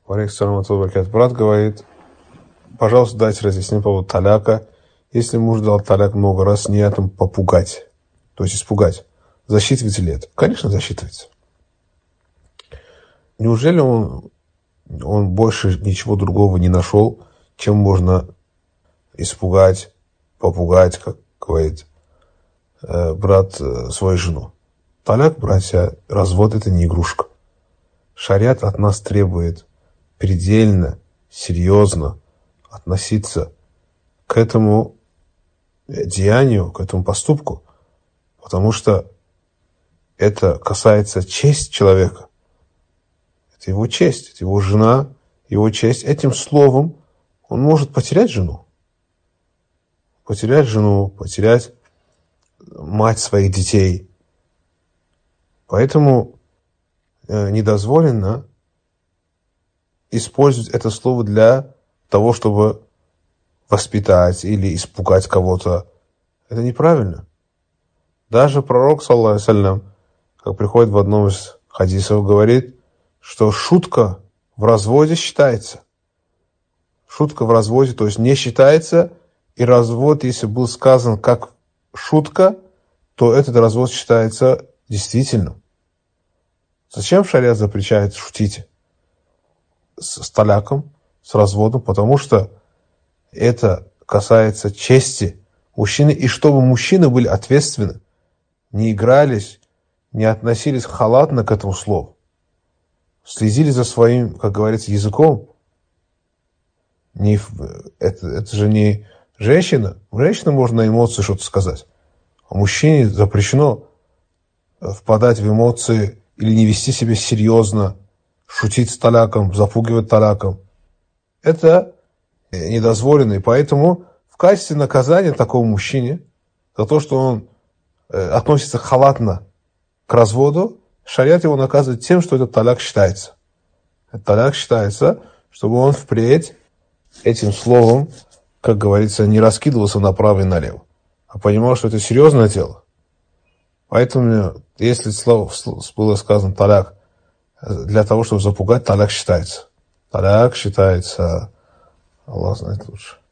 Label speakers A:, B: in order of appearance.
A: Брат говорит, пожалуйста, дайте разъяснение по поводу таляка. Если муж дал таляк много раз с ниятом попугать, то есть испугать, засчитывается ли это? Конечно, засчитывается. Неужели он больше ничего другого не нашел, чем можно испугать, попугать, как говорит брат, свою жену? Таляк, братья, развод – это не игрушка. Шариат от нас требует предельно, серьезно относиться к этому деянию, к этому поступку, потому что это касается чести человека. Это его честь, это его жена, его честь. Этим словом он может потерять жену. Потерять мать своих детей. Поэтому недозволено использовать это слово для того, чтобы воспитать или испугать кого-то. Это неправильно. Даже пророк, саллаллаху алейхи ва саллям, как приходит в одном из хадисов, говорит, что шутка в разводе считается. Шутка в разводе, то есть не считается, и развод, если был сказан как шутка, то этот развод считается действительным. Зачем шариат запрещает шутить с таляком, с разводом? Потому что это касается чести мужчины, и чтобы мужчины были ответственны, не игрались, не относились халатно к этому слову, следили за своим, как говорится, языком. Это же не женщина. Женщине можно на эмоции что-то сказать. А мужчине запрещено впадать в эмоции или не вести себя серьезно, шутить с таляком, запугивать таляком. Это недозволено. И поэтому в качестве наказания такому мужчине за то, что он относится халатно к разводу, шариат его наказывает тем, что этот таляк считается. Этот таляк считается, чтобы он впредь этим словом, как говорится, не раскидывался направо и налево, а понимал, что это серьезное дело. Поэтому, если слово было сказано таляк для того, чтобы запугать, таляк считается. Таляк считается. Аллах знает лучше.